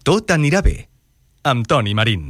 Tot anirà bé, amb Toni Marín.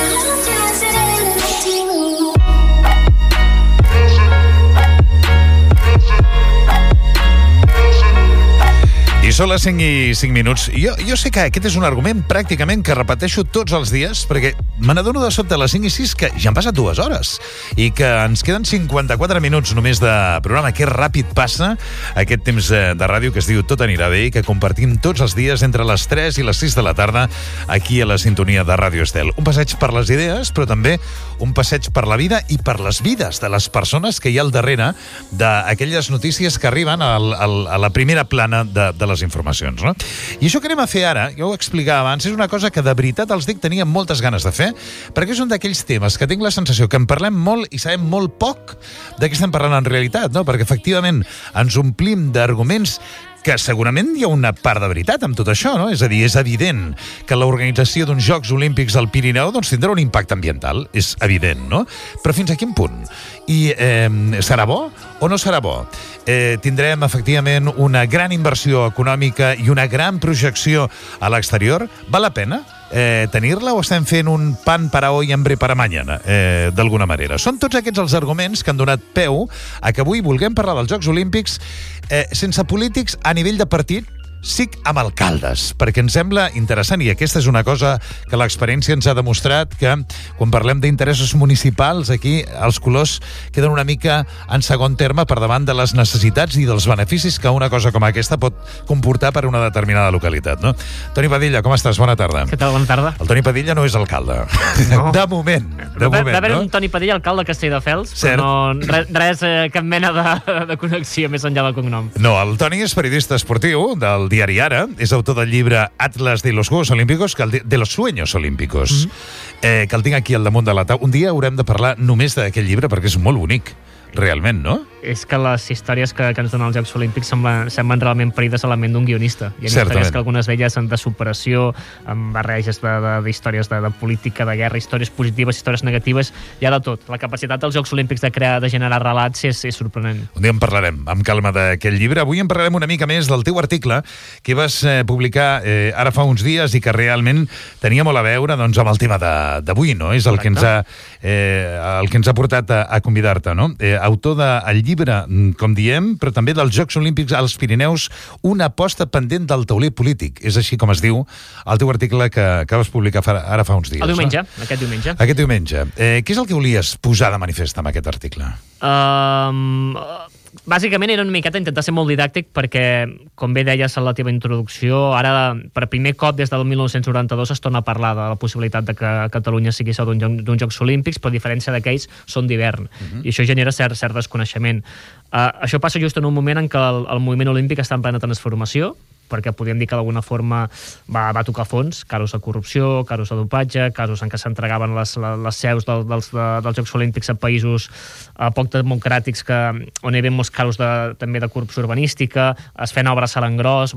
I són les 5 i 5 minuts. Jo sé que aquest és un argument pràcticament que repeteixo tots els dies, perquè me n'adono de sobte a les 5 i 6 que ja han passat 2 hores i que ens queden 54 minuts només de programa. Que ràpid passa aquest temps de ràdio que es diu Tot anirà bé i que compartim tots els dies entre les 3 i les 6 de la tarda aquí a la sintonia de Ràdio Estel. Un passeig per les idees, però també un passeig per la vida i per les vides de les persones que hi ha al darrere d'aquelles notícies que arriben a la primera plana de les informacions, no? I això que anem a fer ara, jo ho explicava abans, és una cosa que de veritat els dic tenia moltes ganes de fer, perquè és un d'aquells temes que tinc la sensació que en parlem molt i sabem molt poc de què estem parlant en realitat, no? Perquè efectivament ens omplim d'arguments que segurament hi ha una part de veritat amb tot això, no? És a dir, és evident que l'organització d'uns Jocs Olímpics al Pirineu doncs tindrà un impacte ambiental, és evident, no? Però fins a quin punt? I serà bo o no serà bo? Tindrem efectivament una gran inversió econòmica i una gran projecció a l'exterior? Val la pena tenir-la o estem fent un pan para hoy, hambre para mañana, d'alguna manera? Són tots aquests els arguments que han donat peu a que avui vulguem parlar dels Jocs Olímpics sense polítics a nivell de partit, sí amb alcaldes, perquè ens sembla interessant, i aquesta és una cosa que l'experiència ens ha demostrat, que quan parlem d'interessos municipals, aquí els colors queden una mica en segon terme per davant de les necessitats i dels beneficis que una cosa com aquesta pot comportar per una determinada localitat, no? Toni Padilla, com estàs? Bona tarda. Què tal? Bona tarda. El Toni Padilla no és alcalde. No. De moment. Va haver un Toni Padilla, alcalde de Castelldefels, però no, res, cap mena de connexió més enllà del cognom. No, el Toni és periodista esportiu del diari Ara, és autor del llibre Atlas de los Juegos Olímpicos, de los Sueños Olímpicos, que el tinc aquí al damunt de la taula. Un dia haurem de parlar només d'aquest llibre perquè és molt bonic, realment, no? És que les històries que ens donen els Jocs Olímpics semblen realment parides a la ment d'un guionista. Hi ha històries que algunes d'elles són de superació, amb barreges d'històries de política, de guerra, històries positives, històries negatives, hi ha de tot. La capacitat dels Jocs Olímpics de generar relats és sorprenent. Un dia en parlarem amb calma d'aquest llibre. Avui en parlarem una mica més del teu article que vas publicar ara fa uns dies i que realment tenia molt a veure doncs, amb el tema d'avui, no? És el que ens ha portat a convidar-te, no? Autor del llibre, com diem, però també dels Jocs Olímpics als Pirineus, una aposta pendent del tauler polític. És així com es diu el teu article que vas publicar ara fa uns dies. El diumenge, no? Aquest diumenge. Aquest diumenge. Què és el que volies posar de manifest amb aquest article? Bàsicament era una miqueta intentar ser molt didàctic perquè, com bé deies en la teva introducció, ara per primer cop des del 1992 es torna a parlar de la possibilitat de que Catalunya sigui seu d'uns Jocs Olímpics, però a diferència d'aquells són d'hivern, i això genera cert desconeixement. Això passa just en un moment en què el moviment olímpic està en plena transformació, perquè podríem dir que d'alguna forma va tocar fons, casos de corrupció, casos de dopatge, casos en què s'entregaven les seus dels Jocs Olímpics a països poc democràtics on hi havia molts casos també de corrupció urbanística, es feien obres a l'engròs,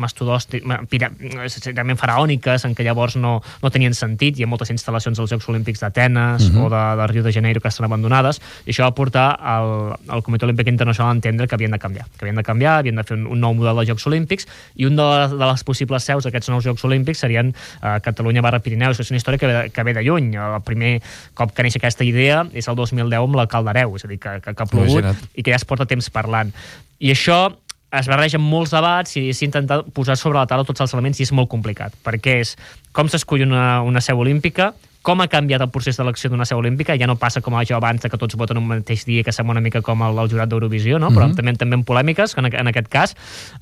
realment faraòniques, en què llavors no tenien sentit. Hi ha moltes instal·lacions als Jocs Olímpics d'Atenes o de Rio de Janeiro que estan abandonades, i això va portar al Comitè Olímpic Internacional a entendre que havien de canviar, havien de fer un nou model de Jocs Olímpics, i un de les possibles seus d'aquests nous Jocs Olímpics serien Catalunya/Pirineus. És una història que ve de lluny. El primer cop que neix aquesta idea és el 2010 amb la Caldereu, és a dir, que ha plogut i que ja es porta temps parlant. I això es barreja amb molts debats i s'intenta posar sobre la taula tots els elements, i és molt complicat, perquè és com s'escull una seu olímpica, com ha canviat el procés d'elecció d'una seu olímpica. Ja no passa com això abans, que tots voten un mateix dia, que sembla una mica com el jurat d'Eurovisió, no? Però també en polèmiques, en aquest cas.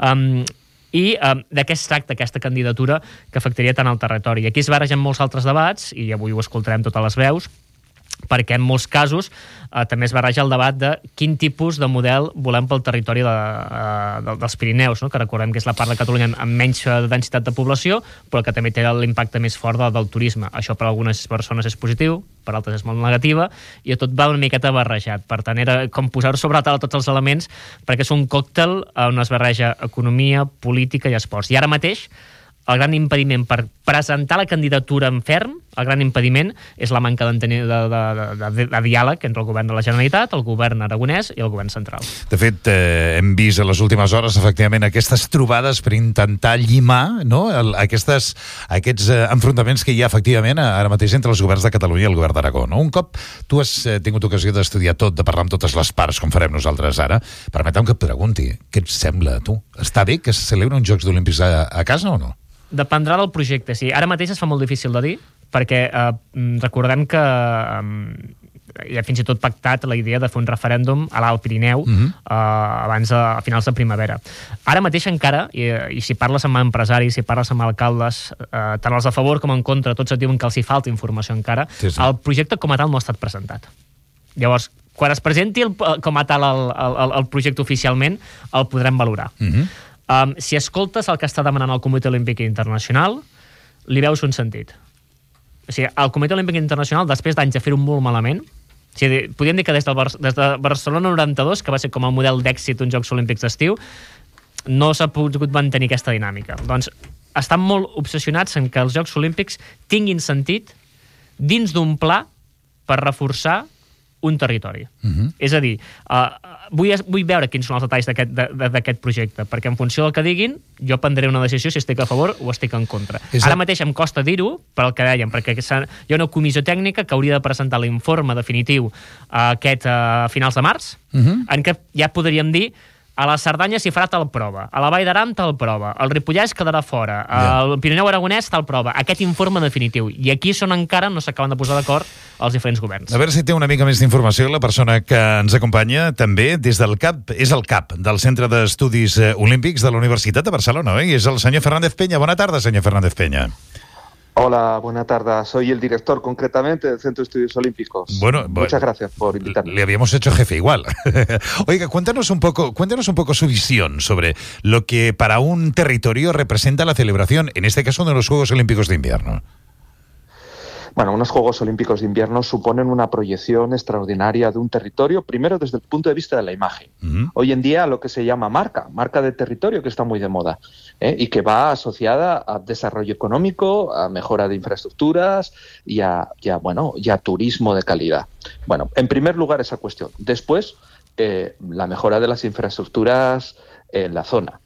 I de què es tracta aquesta candidatura que afectaria tant el territori. I aquí es barregen molts altres debats, i avui ho escoltarem totes les veus, perquè en molts casos també es barreja el debat de quin tipus de model volem pel territori dels Pirineus, no? Que recordem que és la part de Catalunya amb menys densitat de població, però que també té l'impacte més fort del turisme. Això per a algunes persones és positiu, per altres és molt negativa, i tot va una miqueta barrejat. Per tant, era com posar sobre la taula tots els elements, perquè és un còctel on es barreja economia, política i esports. I ara mateix el gran impediment per presentar la candidatura en ferm el gran impediment és la manca de diàleg entre el govern de la Generalitat, el govern aragonès i el govern central. De fet, hem vist a les últimes hores, efectivament, aquestes trobades per intentar llimar, no?, aquests enfrontaments que hi ha, efectivament, ara mateix entre els governs de Catalunya i el govern d'Aragó. No? Un cop tu has tingut ocasió d'estudiar tot, de parlar amb totes les parts, com farem nosaltres ara, permetem que et pregunti, què et sembla, tu? Està bé que es celebri uns Jocs Olímpics a casa o no? Dependrà del projecte, sí. Ara mateix es fa molt difícil de dir, perquè recordem que hi ha fins i tot pactat la idea de fer un referèndum a l'Alt Pirineu abans a finals de primavera. Ara mateix encara, i si parles amb empresaris, si parles amb alcaldes, tant els a favor com en contra, tots et diuen que els hi falta informació encara, sí. El projecte com a tal no ha estat presentat. Llavors, quan es presenti com a tal el projecte oficialment, el podrem valorar. Si escoltes el que està demanant el Comitè Olímpic Internacional, li veus un sentit. O sigui, el Comitè Olímpic Internacional, després d'anys de fer-ho molt malament, o sigui, podríem dir que des de Barcelona 92, que va ser com el model d'èxit d'uns Jocs Olímpics d'estiu, no s'ha pogut mantenir aquesta dinàmica. Doncs estan molt obsessionats en que els Jocs Olímpics tinguin sentit dins d'un pla per reforçar un territori. És a dir, vull veure quins són els detalls d'aquest projecte, perquè en funció del que diguin, jo prendré una decisió si estic a favor o estic en contra. Ara mateix em costa dir-ho, per el que dèiem, perquè hi ha una comissió tècnica que hauria de presentar l'informe definitiu a finals de març, en què ja podríem dir a la Cerdanya s'hi farà tal prova, a la Vall d'Aran tal prova, al Ripollès quedarà fora, al Pirineu Aragonès tal prova, aquest informe definitiu. I aquí és on encara no s'acaben de posar d'acord els diferents governs. A veure si té una mica més d'informació la persona que ens acompanya, també des del CAP, és el CAP, del Centre d'Estudis Olímpics de la Universitat de Barcelona, i és el senyor Fernández Peña. Bona tarda, senyor Fernández Peña. Hola, buena tarde. Soy el director, concretamente, del Centro de Estudios Olímpicos. Muchas gracias por invitarme. Le habíamos hecho jefe igual. Oiga, cuéntanos un poco su visión sobre lo que para un territorio representa la celebración, en este caso, de los Juegos Olímpicos de Invierno. Bueno, unos Juegos Olímpicos de Invierno suponen una proyección extraordinaria de un territorio, primero desde el punto de vista de la imagen. Hoy en día lo que se llama marca de territorio, que está muy de moda, y que va asociada a desarrollo económico, a mejora de infraestructuras y a turismo de calidad. Bueno, en primer lugar esa cuestión. Después, la mejora de las infraestructuras en la zona.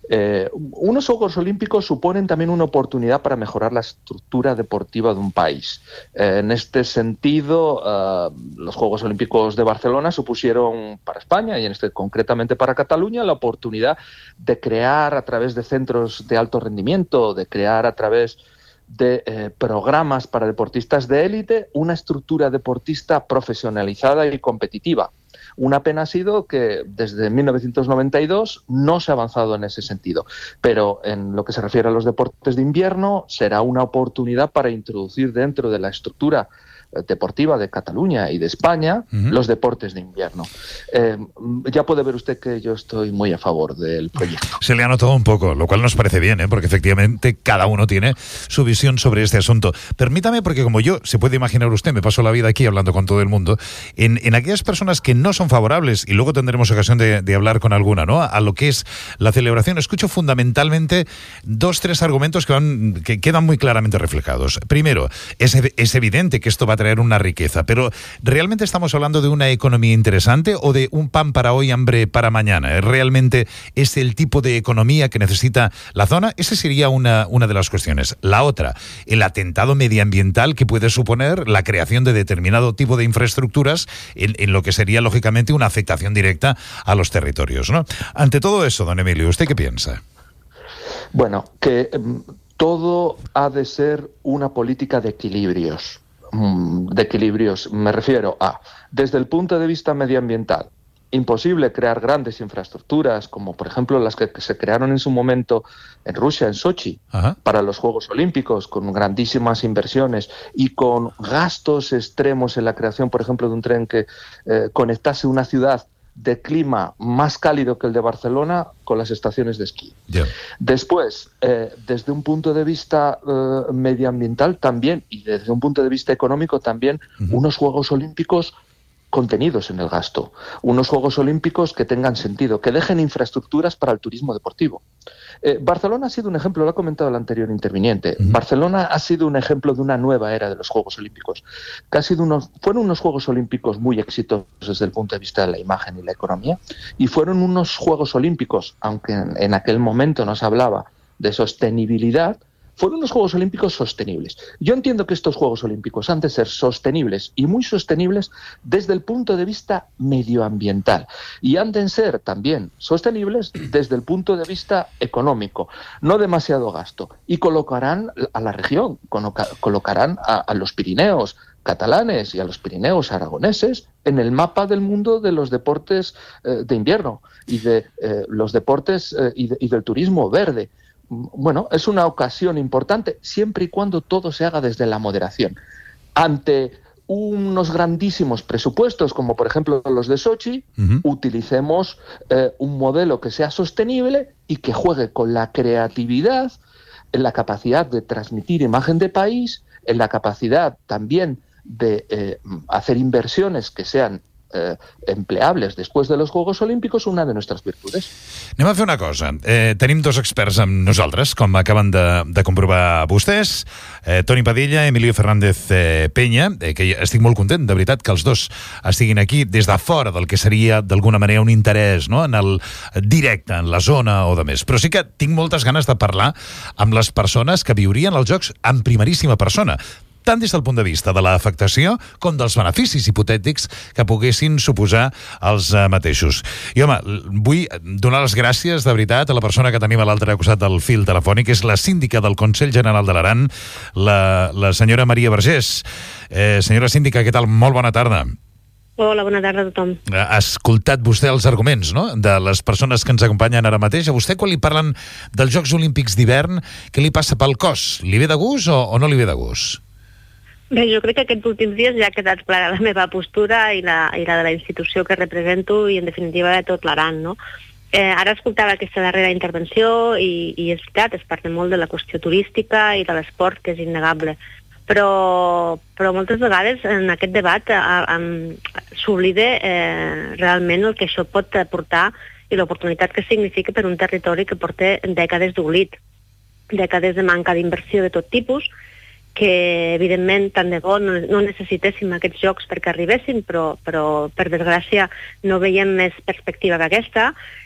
Unos Juegos Olímpicos suponen también una oportunidad para mejorar la estructura deportiva de un país. En este sentido, los Juegos Olímpicos de Barcelona supusieron para España, y concretamente para Cataluña, la oportunidad de crear a través de centros de alto rendimiento, de crear a través de programas para deportistas de élite, una estructura deportista profesionalizada y competitiva. Una pena ha sido que desde 1992 no se ha avanzado en ese sentido, pero en lo que se refiere a los deportes de invierno será una oportunidad para introducir dentro de la estructura deportiva de Cataluña y de España los deportes de invierno. Ya puede ver usted que yo estoy muy a favor del proyecto. Se le ha notado un poco, lo cual nos parece bien, porque efectivamente cada uno tiene su visión sobre este asunto. Permítame, porque como yo, se puede imaginar usted, me paso la vida aquí hablando con todo el mundo, en aquellas personas que no son favorables, y luego tendremos ocasión de hablar con alguna, ¿no?, a lo que es la celebración, escucho fundamentalmente 2-3 argumentos que quedan muy claramente reflejados. Primero, es evidente que esto va a traer una riqueza, pero ¿realmente estamos hablando de una economía interesante o de un pan para hoy, hambre para mañana? ¿Realmente es el tipo de economía que necesita la zona? Esa sería una de las cuestiones. La otra, el atentado medioambiental que puede suponer la creación de determinado tipo de infraestructuras en lo que sería, lógicamente, una afectación directa a los territorios, ¿no? Ante todo eso, don Emilio, ¿usted qué piensa? Bueno, que todo ha de ser una política de equilibrios. Me refiero a, desde el punto de vista medioambiental, imposible crear grandes infraestructuras como por ejemplo las que se crearon en su momento en Rusia, en Sochi, para los Juegos Olímpicos, con grandísimas inversiones y con gastos extremos en la creación, por ejemplo, de un tren que conectase una ciudad de clima más cálido que el de Barcelona con las estaciones de esquí. Después, desde un punto de vista medioambiental también, y desde un punto de vista económico también, unos Juegos Olímpicos contenidos en el gasto, unos Juegos Olímpicos que tengan sentido, que dejen infraestructuras para el turismo deportivo. Barcelona ha sido un ejemplo, lo ha comentado el anterior interviniente, Barcelona ha sido un ejemplo de una nueva era de los Juegos Olímpicos, que fueron unos Juegos Olímpicos muy exitosos desde el punto de vista de la imagen y la economía, y fueron unos Juegos Olímpicos, aunque en aquel momento no se hablaba de sostenibilidad, fueron unos Juegos Olímpicos sostenibles. Yo entiendo que estos Juegos Olímpicos han de ser sostenibles y muy sostenibles desde el punto de vista medioambiental y han de ser también sostenibles desde el punto de vista económico, no demasiado gasto, y colocarán a la región, colocarán a los Pirineos catalanes y a los Pirineos aragoneses en el mapa del mundo de los deportes de invierno y de los deportes y del turismo verde. Bueno, es una ocasión importante siempre y cuando todo se haga desde la moderación. Ante unos grandísimos presupuestos, como por ejemplo los de Sochi, utilicemos un modelo que sea sostenible y que juegue con la creatividad, en la capacidad de transmitir imagen de país, en la capacidad también de hacer inversiones que sean empleables després de los Juegos Olímpicos, una de nuestras virtudes. Anem a fer una cosa. Tenim dos experts amb nosaltres, com acaben de comprovar vostès, Toni Padilla, Emilio Fernández Peña, que estic molt content, de veritat, que els dos estiguin aquí des de fora del que seria, d'alguna manera, un interès, no?, en el directe, en la zona o de més. Però sí que tinc moltes ganes de parlar amb les persones que viurien els Jocs en primeríssima persona, tant des del punt de vista de l'afectació com dels beneficis hipotètics que poguessin suposar els mateixos. I, home, vull donar les gràcies, de veritat, a la persona que tenim a l'altre costat del fil telefònic, que és la síndica del Consell General de l'Aran, la senyora Maria Vergés. Senyora síndica, què tal? Molt bona tarda. Hola, bona tarda a tothom. Ha escoltat vostè els arguments, no?, de les persones que ens acompanyen ara mateix. A vostè, quan li parlen dels Jocs Olímpics d'hivern, què li passa pel cos? Li ve de gust o no li ve de gust? Bé, jo crec que aquests últims dies ja ha quedat clara la meva postura i la de la institució que represento i, en definitiva, de tot l'Aran, no? Ara escoltava aquesta darrera intervenció i és veritat, es parla molt de la qüestió turística i de l'esport, que és innegable. Però moltes vegades en aquest debat s'oblida realment el que això pot aportar i l'oportunitat que significa per un territori que porta dècades d'oblit, dècades de manca d'inversió de tot tipus, que evidentment tant de bo no necessitéssim aquests jocs perquè arribessin, però per desgràcia no veiem més perspectiva que aquesta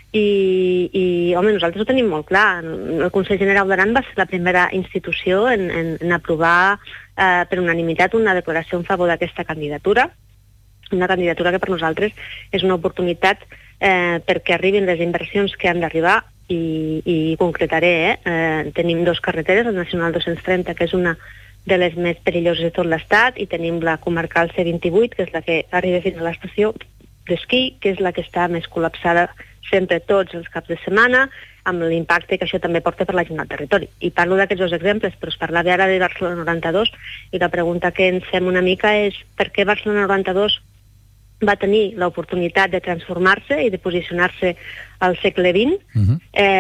i home, nosaltres ho tenim molt clar. El Consell General d'Aran va ser la primera institució en aprovar per unanimitat una declaració en favor d'aquesta candidatura, una candidatura que per nosaltres és una oportunitat perquè arribin les inversions que han d'arribar i concretaré, tenim dos carreteres, la Nacional 230, que és una de les més perilloses de tot l'estat, i tenim la comarcal C28, que és la que arriba fins a l'estació d'esquí, que és la que està més col·lapsada sempre tots els caps de setmana, amb l'impacte que això també porta per la gent al territori. I parlo d'aquests dos exemples, però es parlava ara de Barcelona 92, i la pregunta que ens fem una mica és per què Barcelona 92 va tenir l'oportunitat de transformar-se i de posicionar-se al segle XX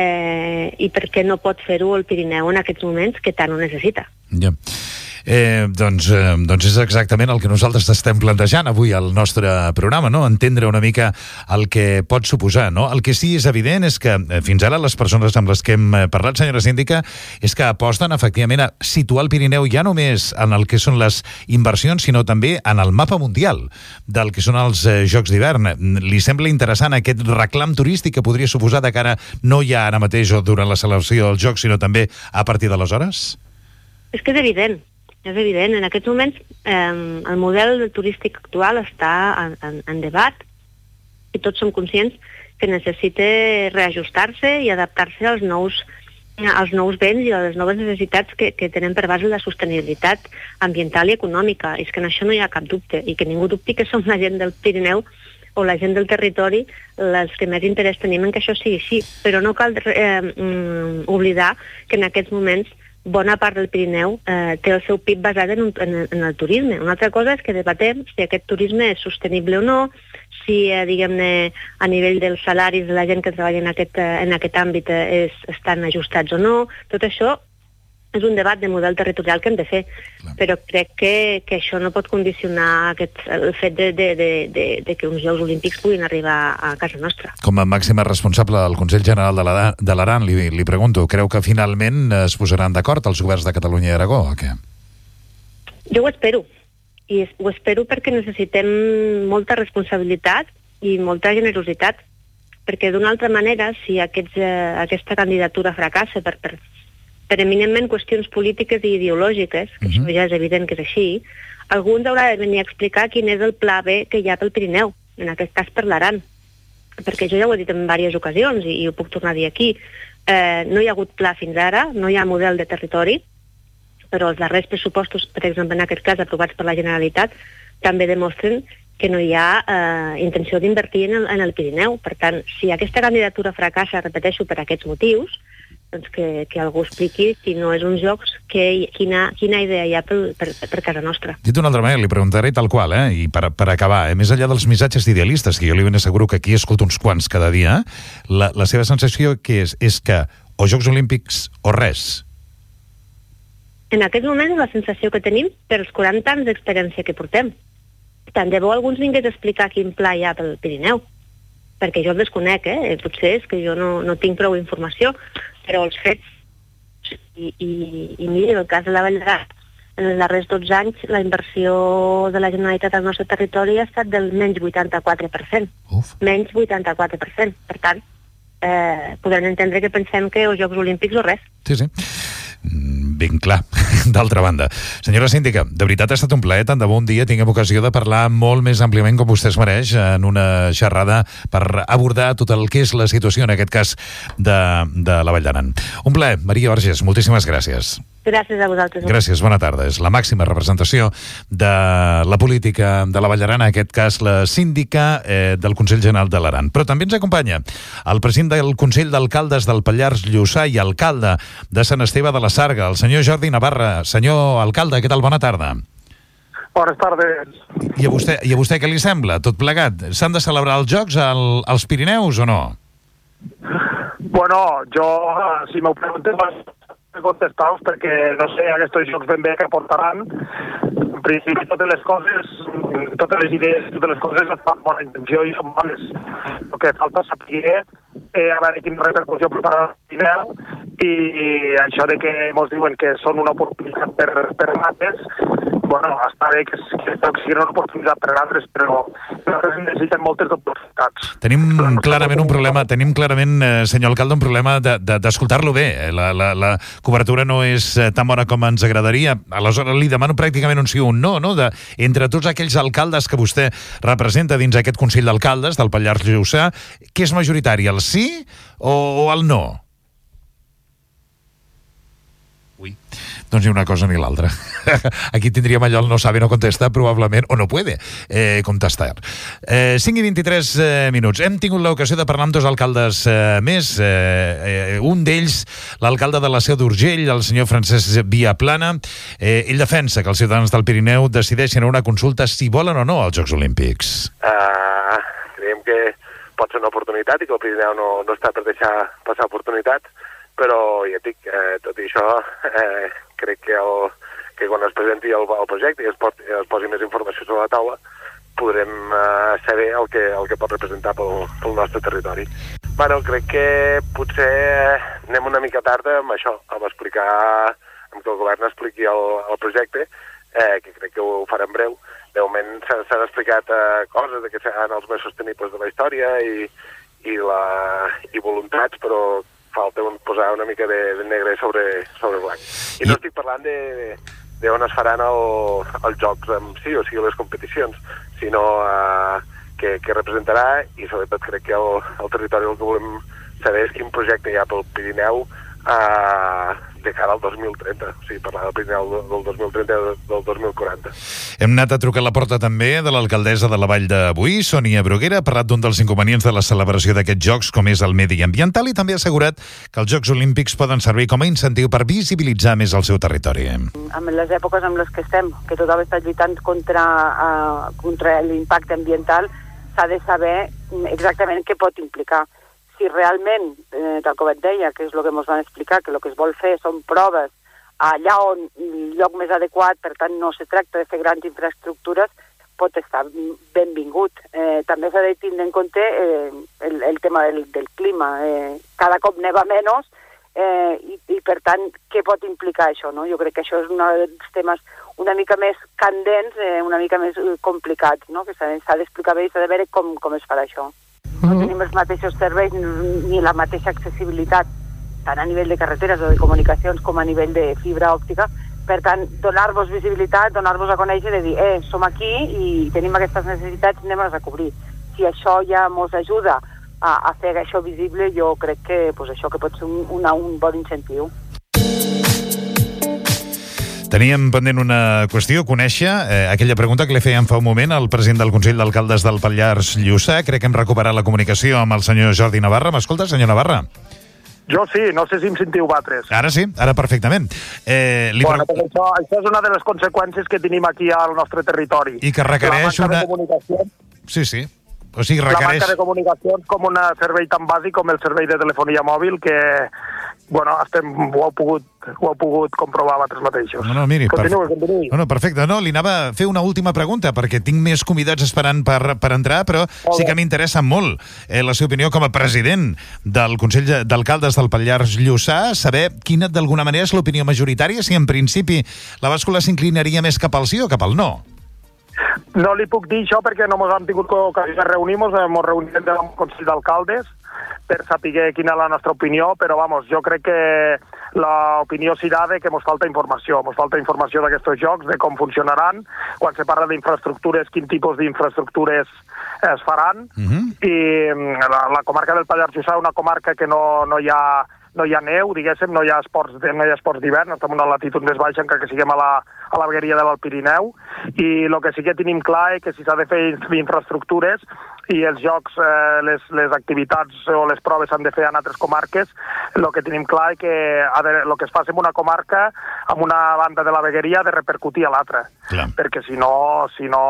i per què no pot fer-ho el Pirineu en aquests moments que tant ho necessita. Ja. Doncs és exactament el que nosaltres estem plantejant avui al nostre programa, no? Entendre una mica el que pot suposar, no? El que sí és evident és que fins ara les persones amb les que hem parlat, senyora síndica, és que aposten efectivament a situar el Pirineu ja només en el que són les inversions, sinó també en el mapa mundial del que són els Jocs d'hivern. Li sembla interessant aquest reclam turístic que podria suposar de cara no ja ara mateix o durant la celebració dels Jocs, sinó també a partir d'aleshores? És que és evident. És evident, en aquests moments el model turístic actual està en debat i tots som conscients que necessita reajustar-se i adaptar-se als nous béns i a les noves necessitats que tenen per base la sostenibilitat ambiental i econòmica. És que en això no hi ha cap dubte i que ningú dubti que som la gent del Pirineu o la gent del territori les que més interès tenim en que això sigui així. Però no cal oblidar que en aquests moments bona part del Pirineu té el seu PIB basat en el turisme. Una altra cosa és que debatem si aquest turisme és sostenible o no, si, diguem-ne, a nivell dels salaris de la gent que treballa en aquest àmbit estan ajustats o no. Tot això és un debat de model territorial que hem de fer, però crec que això no pot condicionar el fet de que uns Jocs Olímpics puguin arribar a casa nostra. Com a màxima responsable del Consell General de l'Aran, li pregunto, creu que finalment es posaran d'acord els governs de Catalunya i Aragó, o què? Jo ho espero, i ho espero perquè necessitem molta responsabilitat i molta generositat, perquè d'una altra manera, si aquesta candidatura fracassa per eminentment qüestions polítiques i ideològiques, que això ja és evident que és així, algú ens haurà de venir a explicar quin és el pla B que hi ha pel Pirineu, en aquest cas per l'Aran. Perquè jo ja ho he dit en diverses ocasions i ho puc tornar a dir aquí. No hi ha hagut pla fins ara, no hi ha model de territori, però els darrers pressupostos, per exemple, en aquest cas aprovats per la Generalitat, també demostren que no hi ha intenció d'invertir en el Pirineu. Per tant, si aquesta candidatura fracassa, repeteixo, per aquests motius, doncs que algú expliqui si no és uns jocs, quina idea hi ha per casa nostra. Dit d'una altra manera, li preguntaré tal qual, i per acabar, més enllà dels missatges idealistes, que jo li ben asseguro que aquí escolto uns quants cada dia, la seva sensació que és que o Jocs Olímpics o res? En aquest moment és la sensació que tenim per els 40 anys d'experiència que portem. Tant de bo algú ens vingués a explicar quin pla hi ha pel Pirineu, perquè jo el desconec, potser és que jo no tinc prou informació, però els fets, i mira, en el cas de la Vall d'Aran, en els darrers 12 anys la inversió de la Generalitat al nostre territori ha estat del menys 84%. Menys 84%. Per tant, podran entendre que pensem que o Jocs Olímpics o res. Sí. Ben clar, d'altra banda. Senyora síndica, de veritat ha estat un plaer, tant de bon dia tinguem ocasió de parlar molt més àmpliament com vostè es mereix en una xerrada per abordar tot el que és la situació, en aquest cas, de la Vall d'Aran. Un plaer, Maria Vergés, moltíssimes gràcies. Gràcies a vosaltres. Gràcies, bona tarda. És la màxima representació de la política de la Vall d'Aran, en aquest cas la síndica del Consell General de l'Aran. Però també ens acompanya el president del Consell d'Alcaldes del Pallars Jussà i alcalde de Sant Esteve de la Sarga, el senyor Jordi Navarra. Senyor alcalde, què tal? Bona tarda. Bones tardes. I a vostè què li sembla, tot plegat? S'han de celebrar els Jocs als Pirineus o no? Bueno, jo, si m'ho pregunteu, contestar-vos perquè no sé aquests jocs ben bé que portaran. En principi totes les coses, totes les idees, totes les coses estan amb bona intenció i són bones. El que falta és saber a veure quina repercussió portarà el Pirineu i això de que ens diuen que són una oportunitat per altres, bueno, està bé que sigui una oportunitat per altres, però nosaltres necessitem moltes oportunitats. Tenim clarament un problema, senyor alcalde, un problema d'escoltar-lo bé. La cobertura no és tan bona com ens agradaria. Aleshores li demano pràcticament un sí o un no, entre tots aquells alcaldes que vostè representa dins aquest Consell d'Alcaldes del Pallars Jussà, què és majoritari, el sí o el no? Doncs ni una cosa ni l'altra. Aquí tindríem allò el no sabe, no contesta, probablement, o no puede contestar. 5 i 23 minuts. Hem tingut l'ocasió de parlar amb dos alcaldes més. Un d'ells, l'alcalde de la Seu d'Urgell, el senyor Francesc Viaplana. Ell defensa que els ciutadans del Pirineu decideixen una consulta si volen o no als Jocs Olímpics. Creiem que pot ser una oportunitat i que el Pirineu no està per deixar passar oportunitats, però ja et dic, tot i això, crec que quan es presenti el projecte i es posi més informació sobre la taula, podrem saber el que pot representar pel nostre territori. Bueno, crec que potser anem una mica tard amb això, amb explicar, amb que el govern expliqui el projecte, que crec que ho farà en breu. De moment s'han explicat coses que seran els més sostenibles de la història i voluntats, però falta posar una mica de negre sobre blanc. I no estic parlant de on es faran els jocs en si, o sigui, les competicions, sinó què representarà, i sobretot crec que el territori el que volem saber és quin projecte hi ha pel Pirineu de cara al 2030, o sigui, parlar del Pirineu del 2030 i del 2040. Hem anat a trucar a la porta també de l'alcaldessa de la Vall d'Avui, Sònia Bruguera, ha parlat d'un dels inconvenients de la celebració d'aquests jocs, com és el medi ambiental, i també ha assegurat que els Jocs Olímpics poden servir com a incentiu per visibilitzar més el seu territori. En les èpoques en les que estem, que tothom està lluitant contra l'impacte ambiental, s'ha de saber exactament què pot implicar. Si realment, tal com et deia, que és el que ens van explicar, que el que es vol fer són proves allà on el lloc més adequat, per tant no se tracta de fer grans infraestructures, pot estar benvingut. També s'ha de tindre en compte el tema del clima. Cada cop neva menys i per tant, què pot implicar això? No? Jo crec que això és un dels temes una mica més candents, una mica més complicats, no? Que s'ha d'explicar bé i s'ha de veure com es farà això. No tenim els mateixos serveis ni la mateixa accessibilitat, tant a nivell de carreteres o de comunicacions com a nivell de fibra òptica. Per tant, donar-vos visibilitat, donar-vos a conèixer i dir, som aquí i tenim aquestes necessitats, anem-les a cobrir. Si això ja ens ajuda a fer això visible, jo crec que això que pot ser un bon incentiu. Teníem pendent una qüestió, conèixer aquella pregunta que li fèiem fa un moment al president del Consell d'Alcaldes del Pallars Jussà. Crec que hem recuperat la comunicació amb el senyor Jordi Navarra. M'escolta, senyor Navarra? Jo sí, no sé si em sentiu batres. Ara sí, ara perfectament. Bueno, això és una de les conseqüències que tenim aquí al nostre territori. I que requereix una... Sí. O sigui, requereix... La manca de comunicacions com un servei tan bàsic com el servei de telefonia mòbil que, bueno, ho heu pogut comprovar vosaltres mateixos. No, miri, continuï. No, perfecte. No, li anava a fer una última pregunta, perquè tinc més convidats esperant per entrar, però sí que m'interessa molt la seva opinió com a president del Consell d'Alcaldes del Pallars Jussà, saber quina, d'alguna manera, és l'opinió majoritària, si en principi la bàscula s'inclinaria més cap al sí o cap al no. No li puc dir això perquè no ens hem tingut ocasió de reunir-nos, ens reunim amb el Consell d'Alcaldes per saber quina és la nostra opinió, però vamos, jo crec que l'opinió serà de que ens falta informació d'aquests jocs, de com funcionaran, quan se parla d'infraestructures, quin tipus d'infraestructures es faran, i la comarca del Pallars Jussà és una comarca que no hi ha neu, diguéssim, no hi ha esports d'hivern, estem en una latitud més baixa encara que siguem a la vegueria de l'Alt Pirineu, i el que sí que tenim clar és que si s'ha de fer infraestructures i els jocs, les activitats o les proves s'han de fer en altres comarques, el que tenim clar és que el que es faci en una comarca, en una banda de la vegueria, ha de repercutir a l'altra, perquè si no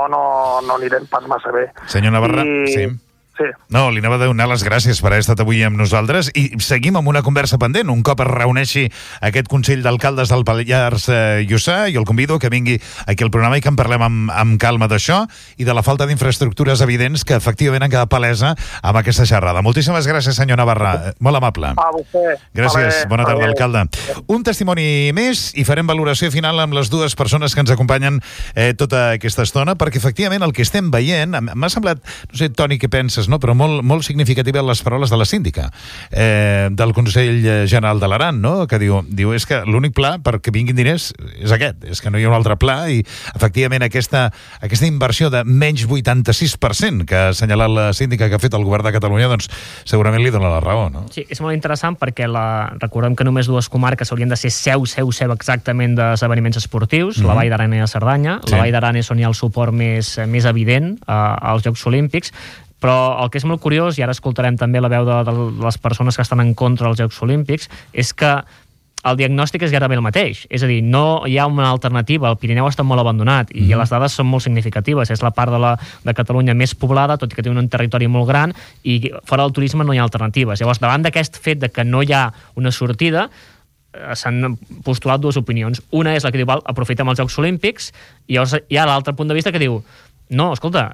anirem pas massa bé. Senyor Navarra, sí. No, li anava a donar les gràcies per haver estat avui amb nosaltres i seguim amb una conversa pendent. Un cop es reuneixi aquest Consell d'Alcaldes del Pallars Jussà, i el convido que vingui aquí al programa i que en parlem amb calma d'això i de la falta d'infraestructures evidents que efectivament han quedat palesa amb aquesta xerrada. Moltíssimes gràcies, senyor Navarra. Molt amable. A vostè. Gràcies. Bona tarda, alcalde. Un testimoni més i farem valoració final amb les dues persones que ens acompanyen tota aquesta estona, perquè efectivament el que estem veient, m'ha semblat, no sé, Toni, què penses, no? Però molt significativa les paraules de la síndica del Consell General de l'Aran, no? Que diu és que l'únic pla perquè vinguin diners és aquest, és que no hi ha un altre pla, i efectivament aquesta inversió de menys 86% que ha assenyalat la síndica que ha fet el govern de Catalunya, doncs segurament li dona la raó, no? Sí, és molt interessant perquè recordem que només dues comarques haurien de ser seu exactament d'esdeveniments esportius, la Vall d'Aran i la Cerdanya. La Vall d'Aran és on hi ha el suport més evident als Jocs Olímpics, però el que és molt curiós, i ara escoltarem també la veu de les persones que estan en contra dels Jocs Olímpics, és que el diagnòstic és gairebé el mateix. És a dir, no hi ha una alternativa. El Pirineu està molt abandonat i les dades són molt significatives. És la part de Catalunya més poblada, tot i que té un territori molt gran, i fora del turisme no hi ha alternatives. Llavors, davant d'aquest fet de que no hi ha una sortida, s'han postulat dues opinions. Una és la que diu, aprofitem els Jocs Olímpics, i llavors hi ha l'altre punt de vista que diu, no, escolta,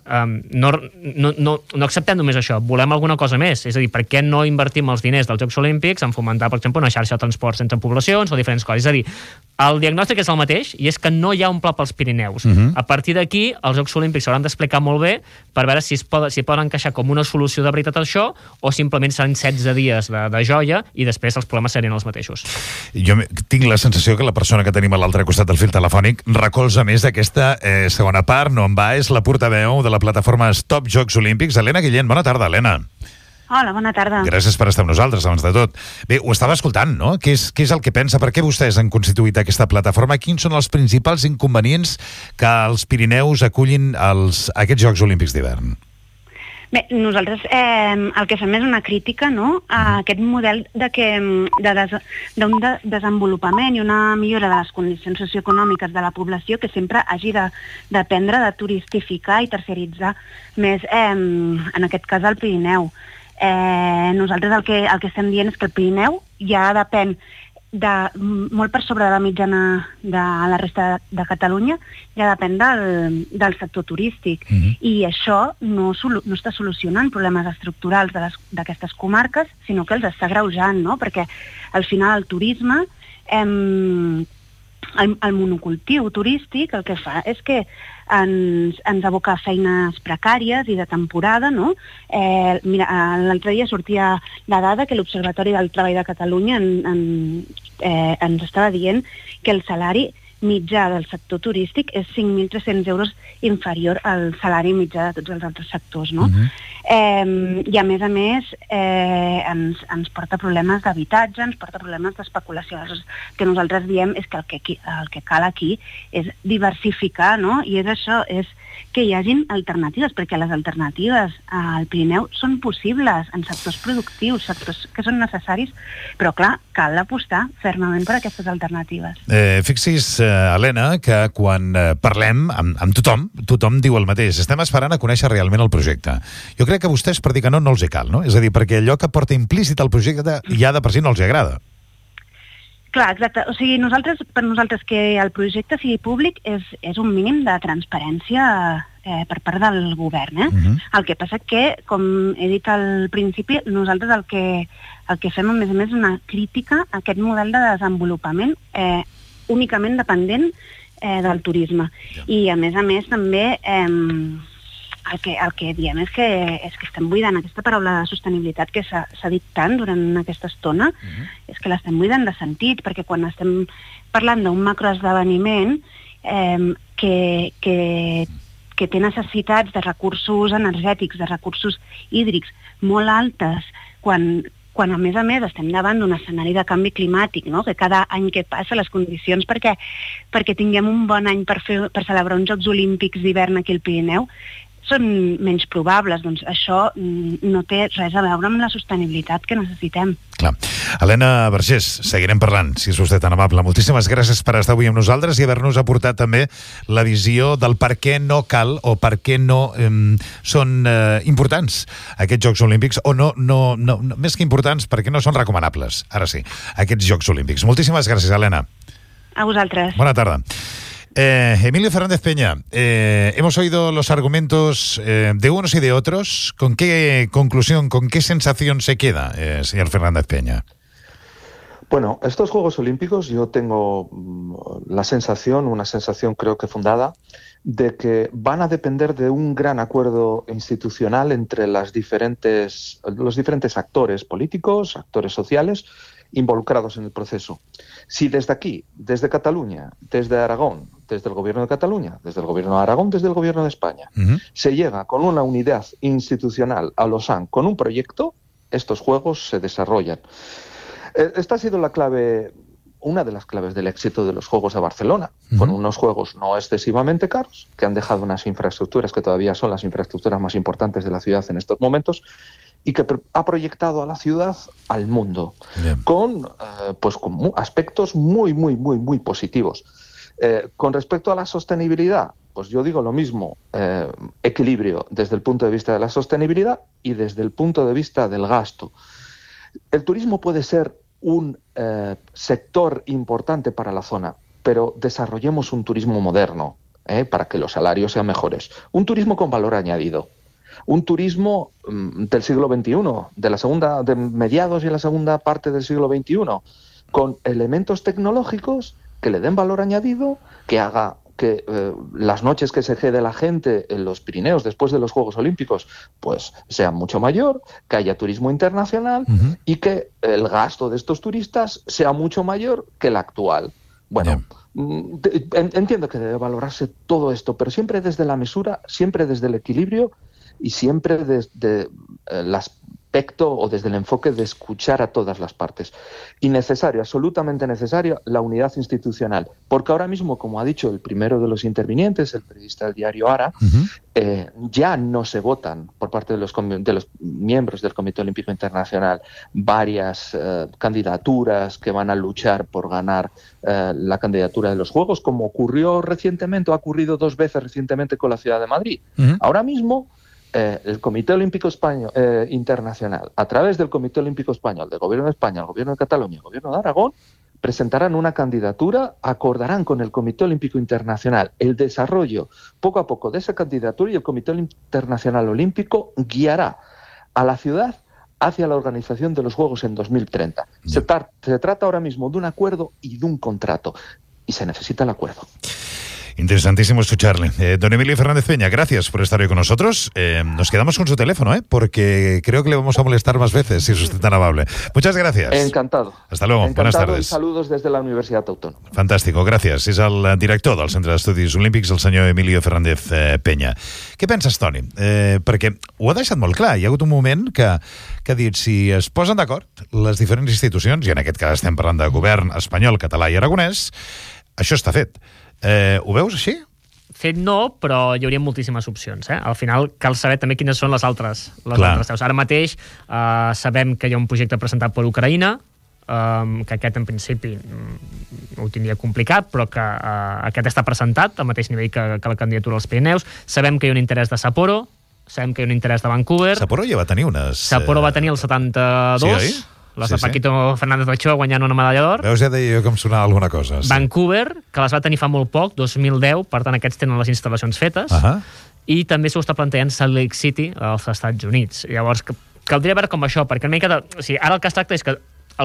no acceptem només això, volem alguna cosa més. És a dir, per què no invertim els diners dels Jocs Olímpics en fomentar, per exemple, una xarxa de transport sense poblacions o diferents coses? És a dir, el diagnòstic és el mateix, i és que no hi ha un pla pels Pirineus. A partir d'aquí, els Jocs Olímpics s'hauran d'explicar molt bé per veure si poden encaixar com una solució de veritat això, o simplement seran 16 dies de joia i després els problemes serien els mateixos. Jo tinc la sensació que la persona que tenim a l'altre costat del fil telefònic recolza més d'aquesta segona part, no en va, és la portaveu de la plataforma Stop Jocs Olímpics, Helena Guillén. Bona tarda, Helena. Hola, bona tarda. Gràcies per estar amb nosaltres, abans de tot. Bé, ho estava escoltant, no? Què és el que pensa? Per què vostès han constituït aquesta plataforma? Quins són els principals inconvenients que els Pirineus acullin aquests Jocs Olímpics d'hivern? Bé, nosaltres el que fem és una crítica, no?, a aquest model d'un desenvolupament i una millora de les condicions socioeconòmiques de la població que sempre hagi de dependre de turistificar i terciaritzar més, en aquest cas, el Pirineu. Nosaltres el que estem dient és que el Pirineu ja depèn molt per sobre de la mitjana de la resta de Catalunya, ja depèn del sector turístic. I això no està solucionant problemes estructurals d'aquestes comarques, sinó que els està agreujant, no? Perquè al final el turisme, el monocultiu turístic el que fa és que ens aboca feines precàries i de temporada, no? Mira, l'altre dia sortia la dada que l'Observatori del Treball de Catalunya ens estava dient que el salari mitjà del sector turístic és 5.300 euros inferior al salari mitjà de tots els altres sectors, no? I a més ens porta problemes d'habitatge, ens porta problemes d'especulació. El que nosaltres diem és que el que cal aquí és diversificar, no? I és això, és que hi hagin alternatives, perquè les alternatives al Pirineu són possibles en sectors productius, sectors que són necessaris, però clar, cal apostar fermament per aquestes alternatives. Fixis, Helena, que quan parlem amb tothom diu el mateix. Estem esperant a conèixer realment el projecte. Jo crec que a vostès, per dir que no els hi cal, no? És a dir, perquè allò que porta implícit al projecte ja de per si no els hi agrada. Clar, exacte. O sigui, per nosaltres que el projecte sigui públic és un mínim de transparència per part del govern. El que passa que, com he dit al principi, nosaltres el que fem a més és una crítica a aquest model de desenvolupament únicament dependent del turisme. I a més també el que diem és que estem buidant aquesta paraula de sostenibilitat que s'ha dit tant durant aquesta estona, és que l'estem buidant de sentit, perquè quan estem parlant d'un macroesdeveniment que té necessitats de recursos energètics, de recursos hídrics molt altes, quan a més estem davant d'un escenari de canvi climàtic, no? Que cada any que passa les condicions perquè tinguem un bon any per celebrar uns Jocs Olímpics d'hivern aquí al Pirineu són menys probables, doncs això no té res a veure amb la sostenibilitat que necessitem. Clar. Helena Vergés, seguirem parlant, si és vostè tan amable. Moltíssimes gràcies per estar avui amb nosaltres i haver-nos aportat també la visió del per què no cal o per què no són importants aquests Jocs Olímpics, o no, més que importants, perquè no són recomanables, ara sí, aquests Jocs Olímpics. Moltíssimes gràcies, Helena. A vosaltres. Bona tarda. Emilio Fernández Peña, hemos oído los argumentos de unos y de otros. ¿Con qué conclusión, con qué sensación se queda, señor Fernández Peña? Bueno, estos Juegos Olímpicos yo tengo una sensación creo que fundada, de que van a depender de un gran acuerdo institucional entre los diferentes actores políticos, actores sociales, involucrados en el proceso. Si desde aquí, desde Cataluña, desde Aragón, desde el Gobierno de Cataluña, desde el Gobierno de Aragón, desde el Gobierno de España, se llega con una unidad institucional a Lausanne con un proyecto, estos Juegos se desarrollan. Esta ha sido la clave, una de las claves del éxito de los Juegos de Barcelona. Fueron unos Juegos no excesivamente caros, que han dejado unas infraestructuras que todavía son las infraestructuras más importantes de la ciudad en estos momentos, y que ha proyectado a la ciudad al mundo con aspectos muy positivos. Con respecto a la sostenibilidad, pues yo digo lo mismo, equilibrio desde el punto de vista de la sostenibilidad y desde el punto de vista del gasto. El turismo puede ser un sector importante para la zona, pero desarrollemos un turismo moderno para que los salarios sean mejores. Un turismo con valor añadido. Un turismo del siglo XXI, de mediados y la segunda parte del siglo XXI, con elementos tecnológicos que le den valor añadido, que haga que las noches que se quede la gente en los Pirineos después de los Juegos Olímpicos pues sean mucho mayor, que haya turismo internacional y que el gasto de estos turistas sea mucho mayor que el actual. Bueno, entiendo que debe valorarse todo esto, pero siempre desde la mesura, siempre desde el equilibrio y siempre desde el aspecto o desde el enfoque de escuchar a todas las partes. Y necesario, absolutamente necesario, la unidad institucional. Porque ahora mismo, como ha dicho el primero de los intervinientes, el periodista del diario Ara, ya no se votan por parte de los miembros del Comité Olímpico Internacional varias candidaturas que van a luchar por ganar la candidatura de los Juegos, como ocurrió recientemente, o ha ocurrido 2 veces recientemente con la ciudad de Madrid. Ahora mismo, el Comité Olímpico Internacional, a través del Comité Olímpico Español, del Gobierno de España, el Gobierno de Cataluña, el Gobierno de Aragón, presentarán una candidatura, acordarán con el Comité Olímpico Internacional el desarrollo poco a poco de esa candidatura y el Comité Internacional Olímpico guiará a la ciudad hacia la organización de los Juegos en 2030. Se trata ahora mismo de un acuerdo y de un contrato, y se necesita el acuerdo. Interesantísimo escucharle. Don Emilio Fernández Peña, gracias por estar hoy con nosotros. Nos quedamos con su teléfono, porque creo que le vamos a molestar más veces, si es usted tan amable. Muchas gracias. Encantado. Hasta luego. Encantado. Buenas tardes. Saludos desde la Universitat Autònoma. Fantàstico, gràcies. És el director del Centre d'Estudis Olímpics, el senyor Emilio Fernández Peña. Què penses, Toni? Perquè ho ha deixat molt clar. Hi ha hagut un moment que ha dit, si es posen d'acord les diferents institucions, i en aquest cas estem parlant de govern espanyol, català i aragonès, això està fet. Ho veus així? Fet no, però hi hauria moltíssimes opcions. Al final cal saber també quines són les altres veus. Ara mateix sabem que hi ha un projecte presentat per Ucraïna, que aquest en principi ho tindria complicat, però que aquest està presentat al mateix nivell que la candidatura als Pirineus. Sabem que hi ha un interès de Sapporo, sabem que hi ha un interès de Vancouver. Sapporo ja va tenir unes... Sapporo va tenir el 72... Sí, oi? Les de Paquito Fernández Ochoa guanyant una medalla d'or. Veus, ja deia jo que em sonava alguna cosa. Sí. Vancouver, que les va tenir fa molt poc, 2010, per tant aquests tenen les instal·lacions fetes, i també s'ho està plantejant Salt Lake City als Estats Units. Llavors, caldria veure com això, perquè una mica ara el que es tracta és que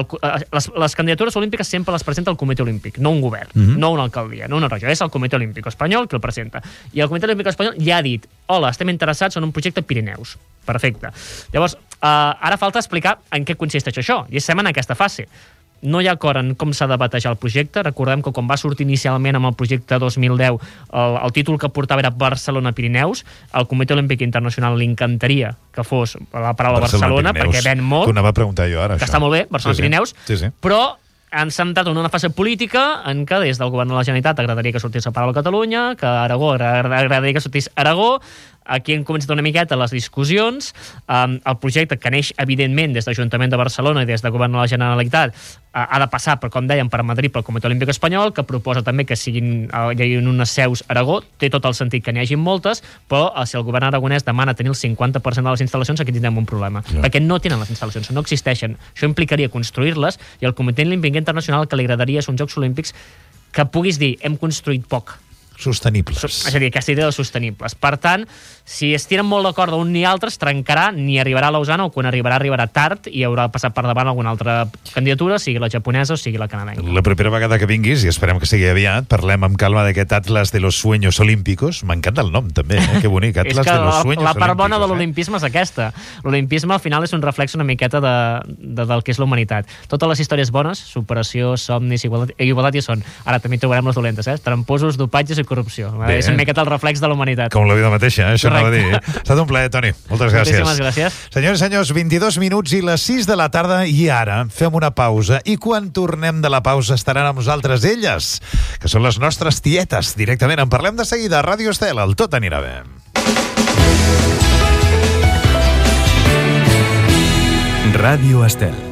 les candidatures olímpiques sempre les presenta el Comitè Olímpic, no un govern, no una alcaldia, no una regió, és el Comitè Olímpic espanyol qui el presenta. I el Comitè Olímpic espanyol ja ha dit, hola, estem interessats en un projecte Pirineus. Perfecte. Llavors, ara falta explicar en què consisteix això, i estem en aquesta fase. No hi ha acord en com s'ha de batejar el projecte. Recordem que quan va sortir inicialment amb el projecte 2010, el títol que portava era Barcelona-Pirineus. Al Comitè Olímpic Internacional li encantaria que fos la paraula Barcelona, perquè ven molt. Que ho anava a preguntar jo ara, que això. Està molt bé, Barcelona-Pirineus, sí. però ens hem entrat en una fase política en què des del govern de la Generalitat agradaria que sortís la paraula Catalunya, que a Aragó agradaria que sortís Aragó. Aquí hem començat una miqueta les discussions. El projecte, que neix evidentment des de l'Ajuntament de Barcelona i des del Govern de la Generalitat, ha de passar, com dèiem, per Madrid, pel Comitè Olímpic Espanyol, que proposa també que hi hagi unes seus a Aragó. Té tot el sentit que n'hi hagi moltes, però si el govern aragonès demana tenir el 50% de les instal·lacions, aquí tindrem un problema. Perquè no tenen les instal·lacions, no existeixen. Això implicaria construir-les, i al Comitè Olímpic Internacional el que li agradaria són Jocs Olímpics que puguis dir, hem construït poc. Sostenibles. És a dir, aquesta idea de sostenibles. Per tant, si es tiren molt d'acord d'un ni altre, es trencarà, ni arribarà a Lausana, o quan arribarà tard i haurà passat per davant alguna altra candidatura, sigui la japonesa o sigui la canadenca. La propera vegada que vinguis, i esperem que sigui aviat, parlem amb calma d'aquest Atlas de los Sueños Olímpicos. M'encanta el nom, també, que bonic. Atlas de los Sueños Olímpicos. La part bona de l'olimpisme és aquesta. L'olimpisme, al final, és un reflex una miqueta del que és la humanitat. Totes les històries bones, superació, somnis, igualtat hi són. Ara també trobarem les dolentes, tramposos, dopatges i corrupció. És una miqueta el reflex de la humanitat. Com la vida mateixa, això anava a dir. Ha estat un plaer, Toni. Moltes gràcies. Moltíssimes gràcies. Senyors i senyors, 22 minuts i les 6 de la tarda, i ara fem una pausa, i quan tornem de la pausa estaran amb nosaltres elles, que són les nostres tietes, directament. En parlem de seguida a Ràdio Estel, el Tot anirà bé. Ràdio Estel.